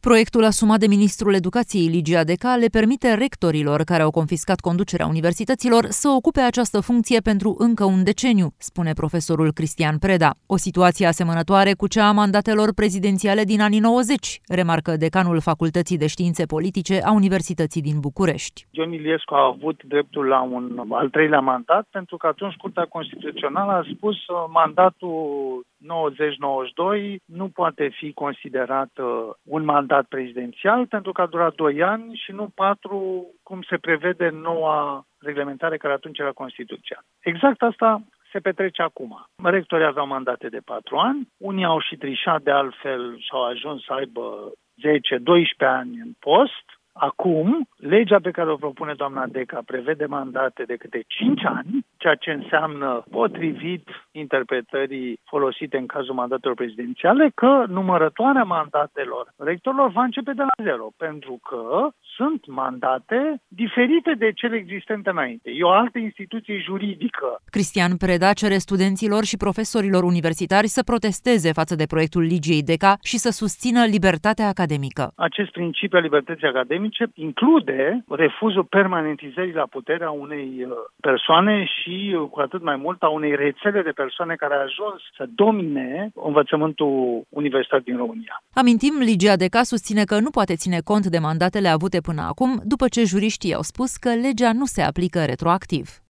Proiectul asumat de ministrul Educației Ligia Deca le permite rectorilor care au confiscat conducerea universităților să ocupe această funcție pentru încă un deceniu, spune profesorul Cristian Preda. O situație asemănătoare cu cea a mandatelor prezidențiale din anii 90, remarcă decanul Facultății de Științe Politice a Universității din București. Ion Iliescu a avut dreptul la un al treilea mandat pentru că atunci Curtea Constituțională a spus mandatul 90-92 nu poate fi considerat un mandat prezidențial pentru că a durat 2 ani și nu 4, cum se prevede în noua reglementare care atunci era Constituția. Exact asta se petrece acum. Rectorii aveau mandate de 4 ani, unii au și trișat de altfel și au ajuns să aibă 10-12 ani în post. Acum, legea pe care o propune doamna Deca prevede mandate de câte 5 ani, ceea ce înseamnă, potrivit interpretării folosite în cazul mandatelor prezidențiale, că numărătoarea mandatelor rectorilor va începe de la 0, pentru că sunt mandate diferite de cele existente înainte. E o altă instituție juridică. Cristian Preda cere studenților și profesorilor universitari să protesteze față de proiectul Ligiei Deca și să susțină libertatea academică. Acest principiu al libertății academice include refuzul permanentizării la putere a unei persoane și, cu atât mai mult, a unei rețele de persoane care a ajuns să domine învățământul universitar din România. Amintim, Ligia Deca susține că nu poate ține cont de mandatele avute până acum, după ce juriștii au spus că legea nu se aplică retroactiv.